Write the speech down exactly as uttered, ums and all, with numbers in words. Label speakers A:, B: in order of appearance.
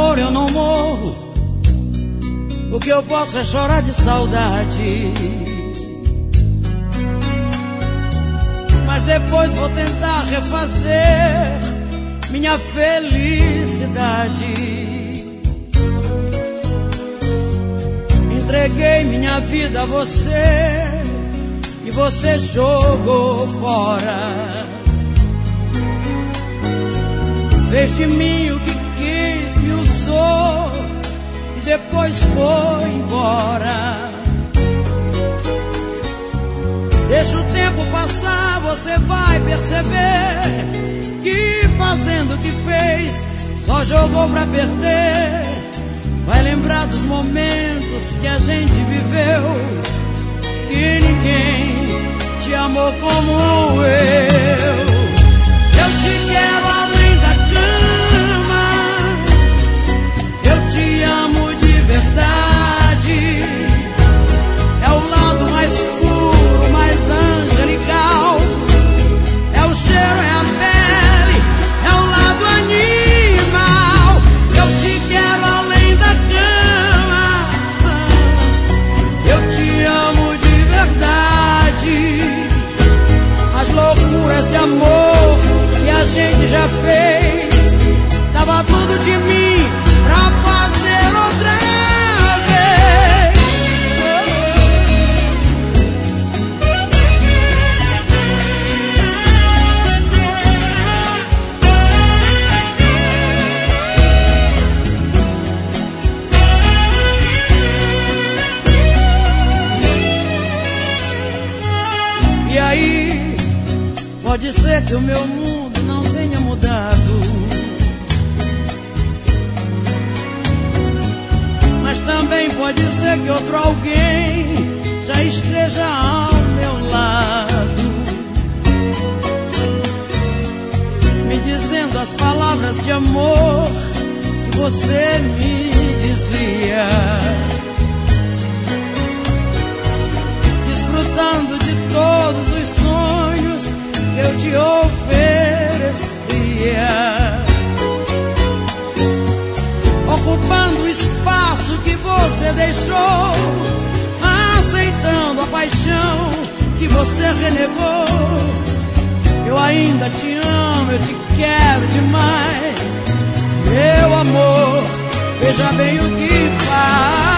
A: amor eu não morro, o que eu posso é chorar de saudade. Mas depois vou tentar refazer minha felicidade. Entreguei minha vida a você e você jogou fora. Fez de mim o que quis, me usou e depois foi embora. Deixa o tempo passar, você vai perceber que fazendo o que fez, só jogou pra perder. Vai lembrar dos momentos que a gente viveu, que ninguém te amou como eu. Eu te quero além da cama, eu te amo de verdade. É o lado mais puro, mais angelical. É o cheiro, é a pele, é o lado animal. Eu te quero além da cama, eu te amo de verdade. As loucuras de amor que a gente já fez, dava tudo de mim pra fazer outra vez. E aí, pode ser que o meu mundo não tenha mudado, mas também pode ser que outro alguém já esteja ao meu lado, me dizendo as palavras de amor que você me dizia, desfrutando de todos os sonhos que eu te oferecia, ocupando o espaço que você deixou, aceitando a paixão que você renegou. Eu ainda te amo, eu te quero demais, meu amor, veja bem o que faz.